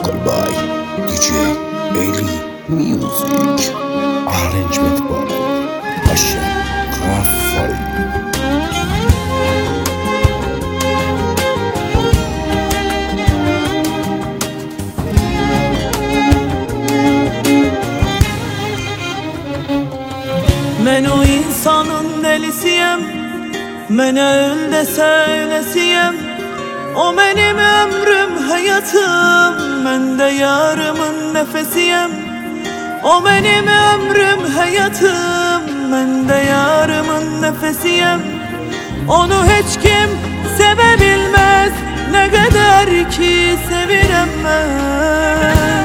vocal by DJ Eli Music, arrangement by Hashem Rafari. Men o insanın delisiyem, mene öl dese öylesiyem. O benim ömrüm, hayatım, ben de yarımın nefesiyem. O benim ömrüm, hayatım, ben de yarımın nefesiyem. Onu hiç kim sevebilmez, ne kadar ki sevirem ben.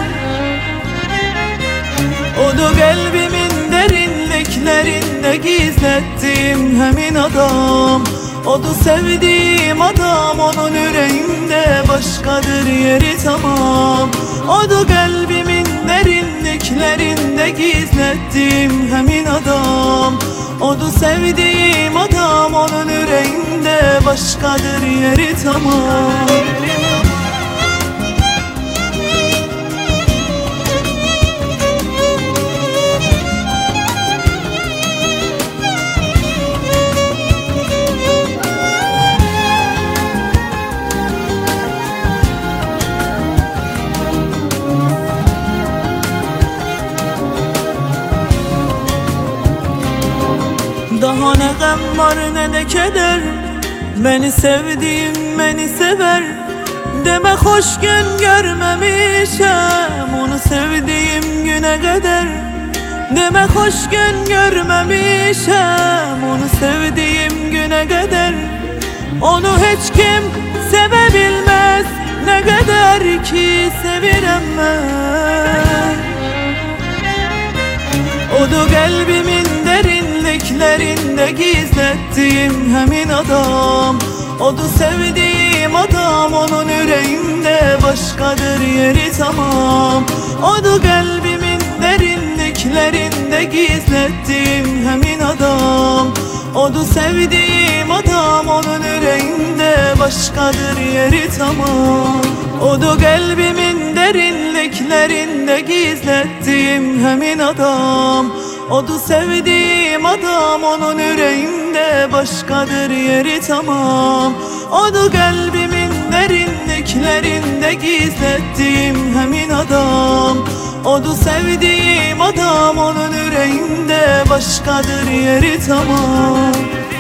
O da kalbimin derinliklerinde gizlettiğim hemin adam. O da sevdiğim adam, onun yüreğimde başkadır yeri tamam. O da kalbimin derinliklerinde gizlettiğim hemin adam. O da sevdiğim adam, onun yüreğimde başkadır yeri tamam. Daha ne gam var ne de keder, beni sevdiğim beni sever. Demek hoş gün görmemişem, onu sevdiğim güne kadar. Demek hoş gün görmemişem, onu sevdiğim güne kadar. Onu hiç kim sevebilmez, ne kadar ki sevirem ben. O da kalbimin derinliklerinde gizlettiğim hemin adam. O da sevdiğim adam, onun yüreğimde başkadır yeri tamam. O da kalbimin derinliklerinde gizlettiğim hemin adam. O da sevdiğim adam, onun yüreğimde başkadır yeri tamam. O da kalbimin derinliklerinde gizlettiğim hemin adam. O da sevdiğim adam, onun yüreğimde başkadır yeri tamam. O da kalbimin derinliklerinde gizlettiğim hemin adam. O da sevdiğim adam, onun yüreğimde başkadır yeri tamam.